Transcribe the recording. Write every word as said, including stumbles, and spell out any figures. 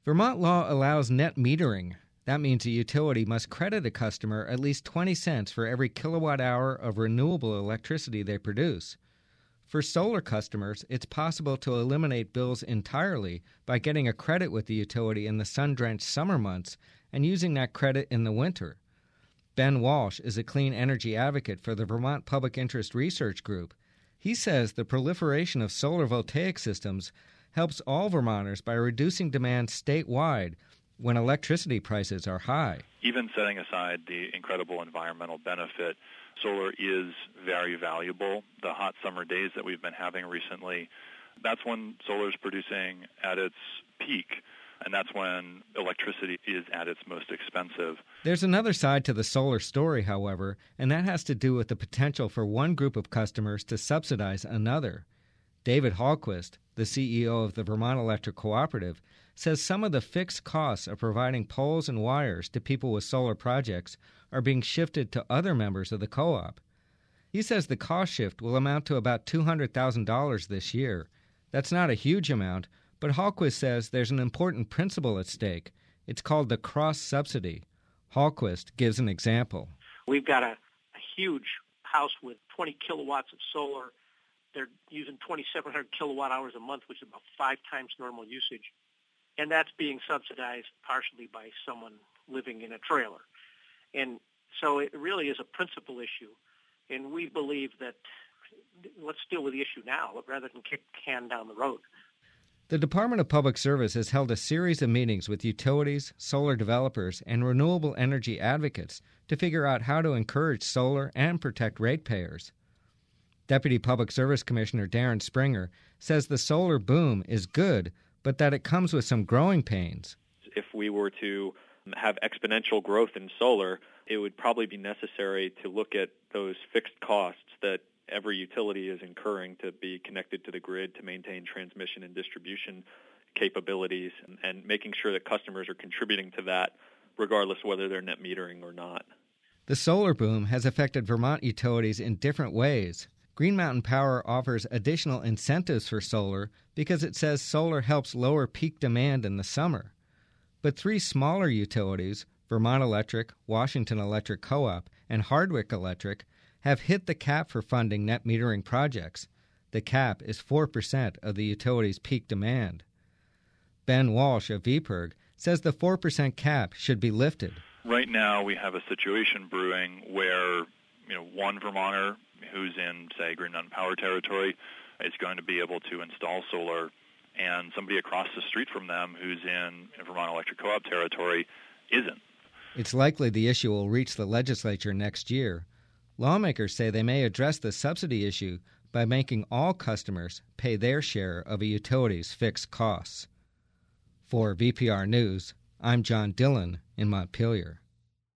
Vermont law allows net metering. That means a utility must credit a customer at least twenty cents for every kilowatt hour of renewable electricity they produce. For solar customers, it's possible to eliminate bills entirely by getting a credit with the utility in the sun-drenched summer months and using that credit in the winter. Ben Walsh is a clean energy advocate for the Vermont Public Interest Research Group. He says the proliferation of solar voltaic systems helps all Vermonters by reducing demand statewide when electricity prices are high. Even setting aside the incredible environmental benefit, solar is very valuable. The hot summer days that we've been having recently, that's when solar is producing at its peak, and that's when electricity is at its most expensive. There's another side to the solar story, however, and that has to do with the potential for one group of customers to subsidize another. David Hallquist, the C E O of the Vermont Electric Cooperative, says some of the fixed costs of providing poles and wires to people with solar projects are being shifted to other members of the co-op. He says the cost shift will amount to about two hundred thousand dollars this year. That's not a huge amount, but Hallquist says there's an important principle at stake. It's called the cross-subsidy. Hallquist gives an example. We've got a, a huge house with twenty kilowatts of solar. They're using twenty-seven hundred kilowatt hours a month, which is about five times normal usage. And that's being subsidized partially by someone living in a trailer. And so it really is a principal issue. And we believe that let's deal with the issue now rather than kick the can down the road. The Department of Public Service has held a series of meetings with utilities, solar developers, and renewable energy advocates to figure out how to encourage solar and protect ratepayers. Deputy Public Service Commissioner Darren Springer says the solar boom is good, but that it comes with some growing pains. If we were to have exponential growth in solar, it would probably be necessary to look at those fixed costs that every utility is incurring to be connected to the grid, to maintain transmission and distribution capabilities, and, and making sure that customers are contributing to that regardless of whether they're net metering or not. The solar boom has affected Vermont utilities in different ways. Green Mountain Power offers additional incentives for solar because it says solar helps lower peak demand in the summer. But three smaller utilities, Vermont Electric, Washington Electric Co-op, and Hardwick Electric, have hit the cap for funding net metering projects. The cap is four percent of the utility's peak demand. Ben Walsh of V P I R G says the four percent cap should be lifted. Right now we have a situation brewing where you know one Vermonter who's in, say, Green Mountain Power territory is going to be able to install solar, and somebody across the street from them who's in Vermont Electric Co-op territory isn't. It's likely the issue will reach the legislature next year. Lawmakers say they may address the subsidy issue by making all customers pay their share of a utility's fixed costs. For V P R News, I'm John Dillon in Montpelier.